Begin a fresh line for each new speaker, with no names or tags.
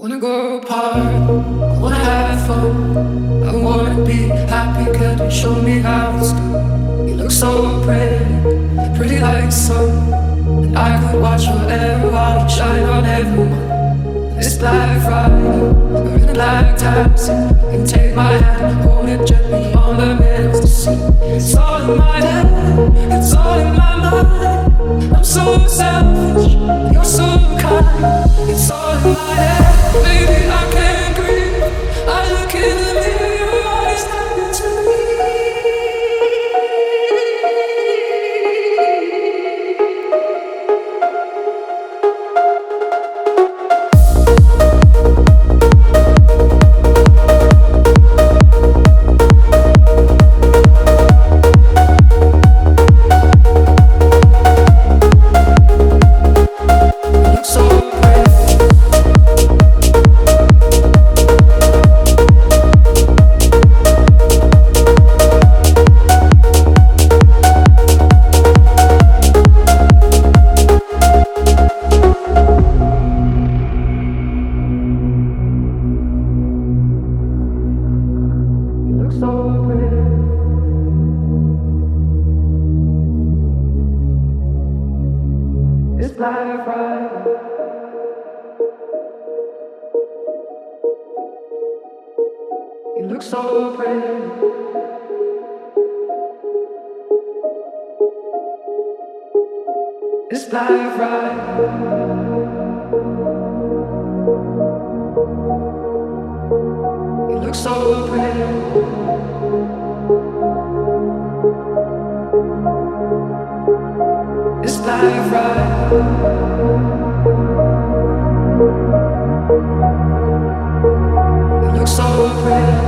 Wanna go apart, I wanna have fun. I wanna be happy, could you show me how it's done? You look so pretty, pretty like the sun. And I could watch forever while you shine on everyone. This Black Friday, we're in a black taxi. You can take my hand, hold it gently on the mirrors to see. It's all in my head, it's all in my mind. I'm so selfish, you're so kind. It's all in my head. Baby, I can't breathe. I look in the mirror, your eyes happen to Black Friday. You look so pretty. It's Black Friday. You look so pretty. It's Black Friday. You look so pretty.